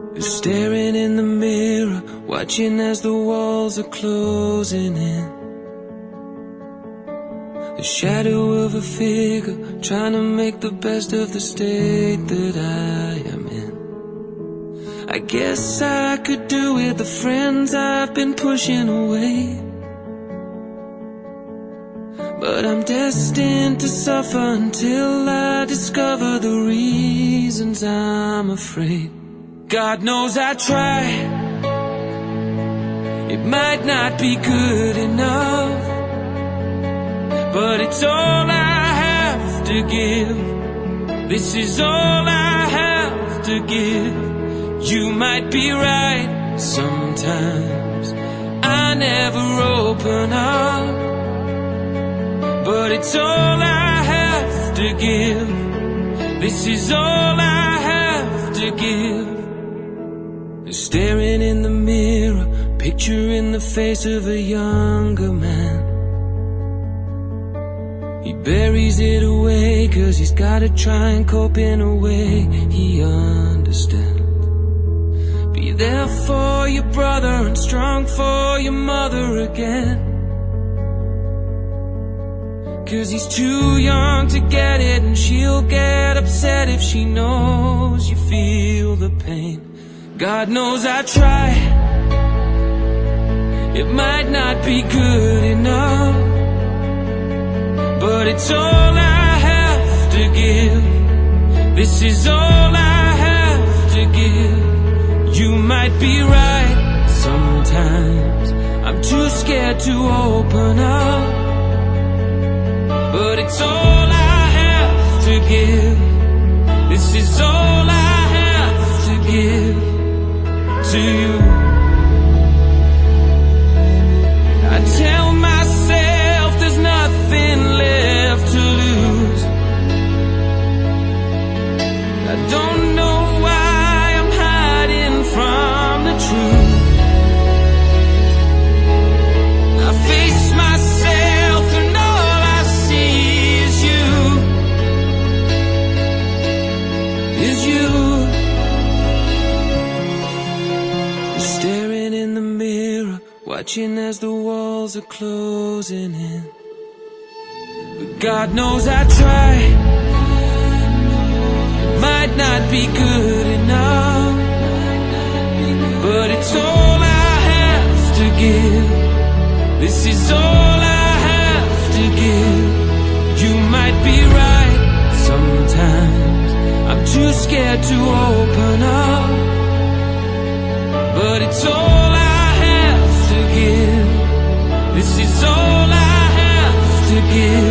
You're staring in the mirror, watching as the walls are closing in. The shadow of a figure, trying to make the best of the state that I am in. I guess I could do with the friends I've been pushing away, but I'm destined to suffer until I discover the reasons I'm afraid. God knows I try, it might not be good enough, but it's all I have to give. This is all I have to give. You might be right sometimes, I never open up, but it's all I have to give. This is all I have to give. You're staring in the mirror, picturing the face of a younger man. He buries it away, 'cause he's gotta try and cope in a way he understands. Be there for your brother and strong for your mother again, 'cause he's too young to get it, and she'll get upset if she knows you feel the pain. God knows I try, it might not be good enough, but it's all I have to give. This is all I have to give. You might be right sometimes, I'm too scared to open up, but it's all I have to give. This is all I have to give to you. I tell myself there's nothing left to lose. I don't know why I'm hiding from the truth. I face myself and all I see is you. Is you. You're staring in the mirror, watching as the walls are closing in. But God knows I try, it might not be good enough, but it's all I have to give. This is all I have to give. You might be right sometimes, I'm too scared to open up, but it's all I have to give. This is all I have to give.